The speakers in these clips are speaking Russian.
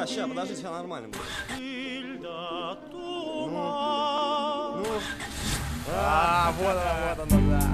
ща, подожди, все нормально будет. Вот оно, да.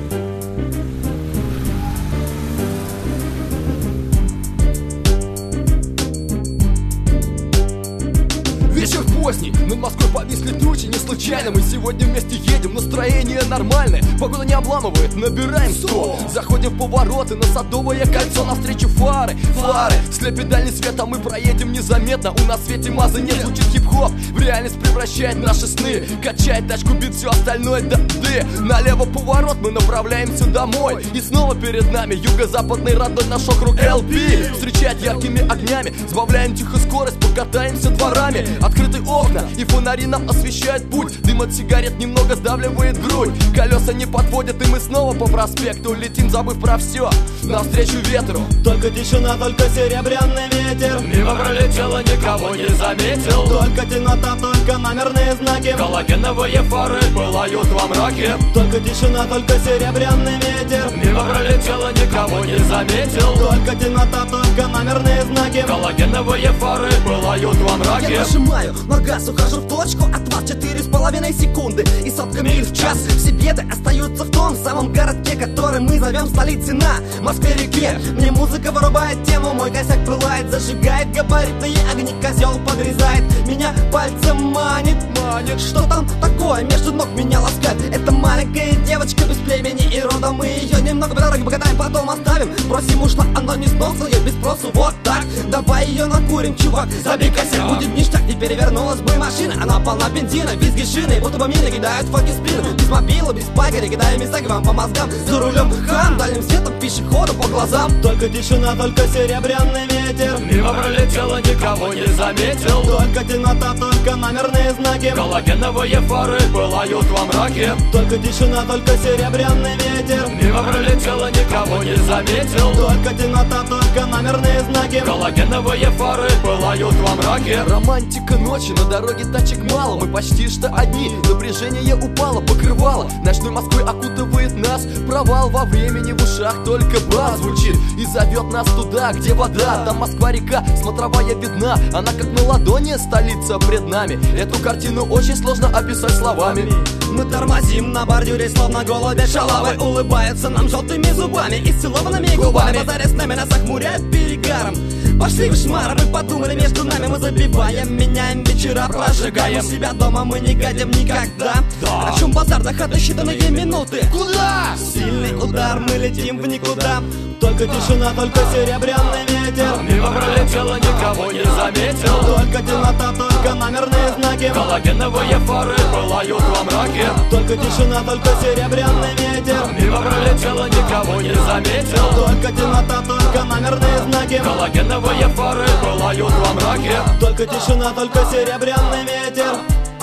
Вечер поздний, над Москвой повисли тучи. Не случайно мы сегодня вместе едем, настроение нормальное, погода не обламывает, набираем 100. Заходим в повороты на Садовое кольцо, навстречу фары, слепит дальний свет, а мы проедем незаметно. У нас в свете мазы нет, звучит хип-хоп, в реальность превращает наши сны. Качает тачку, бит, все остальное да ты. Налево поворот, мы направляемся домой. И снова перед нами юго-западный родной наш округ LP. Встречать яркими огнями, сбавляем тихо скорость, покатаемся дворами. Открыты окна и фонари нам освещают путь. Дым от сигарет немного сдавливает грудь. Колеса не подводят, и мы снова по проспекту летим, забыв про все, навстречу ветру. Только тишина, только серебряный ветер. Мимо пролетело, никого не заметил. Только темнота, только номерные знаки. Галогеновые фары пылают во мраке. Только тишина, только серебряный ветер. Мимо пролетело, никого не заметил. Только темнота, только номерные знаки. Галогеновые фары пылают во мраке. Я нажимаю на газ, ухожу в точку, от вас 4,5 секунды и сотка миль в час. Все беды остаются в том самом городке, который мы зовем столицей на Москве-реке. Мне музыка вырубает тему, мой косяк пылает, зажигает габаритные огни, козел подрезает, меня пальцем манит. Что там такое между ног меня ласкает? Это маленькая девочка без племени и рода. Мы ее немного по дороге покатаем, потом оставим. Просим, ушла, она не сноса, я без спросу, вот так. Давай ее накурим, чувак, забей косяк, будет ништяк. Не перевернулась бы машина, она полна бензина. Визги шины, будто бы мне кидают факи в спину. Без мобила, без пагеря, кидаем мисаки вам по мозгам. За рулем хам, дальним светом пешеходу по глазам. Только тишина, только серебряный ветер. Мимо пролетело, никого не заметил. Только темнота, только номерные знаки. Галогеновые фары пылают во мраке. Только тишина, только серебряный ветер. Мимо пролетело, никого не заметил. Только темнота, только номерные знаки. Галогеновые фары пылают во мраке. Романтика ночи, на дороге тачек мало. Мы почти что одни, напряжение упало, покрывало ночной Москвой окутывает нас. Провал во времени, в ушах только бас звучит и зовет нас туда, где вода. Там Москва-река, смотровая видна. Она как на ладони, столица пред нами. Эту картину очень сложно описать словами. Мы тормозим на бордюре, словно голубя шалавы. Улыбается нам желтыми зубами и целованными губами. Базаря с нами нас охмуряет перегаром. Пошли в шмар, мы подумали, между нами мы забиваем. Меняем вечера, прожигаем себя дома, мы не гадим никогда. О чем базар, до хаты считанные минуты. Куда? Сильный удар, мы летим в никуда. Только тишина, только серебряный ветер. Мимо пролетело, никого не заметил. Только темнота, только номерные знаки. Галогеновые фары пылают во мраке. Только тишина, только серебряный ветер. Мимо пролетело, никого не заметил. Только темнота, только номерные знаки. Галогеновые фары пылают во мраке. Только тишина, только серебряный ветер.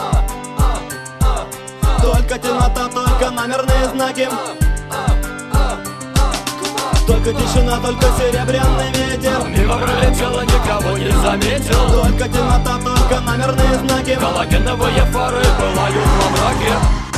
Только темнота, только номерные знаки. Только тишина, только серебряный ветер. Мимо пролетело, никого не заметил. Только темнота, только номерные знаки. Галогеновые фары пылают во мраке.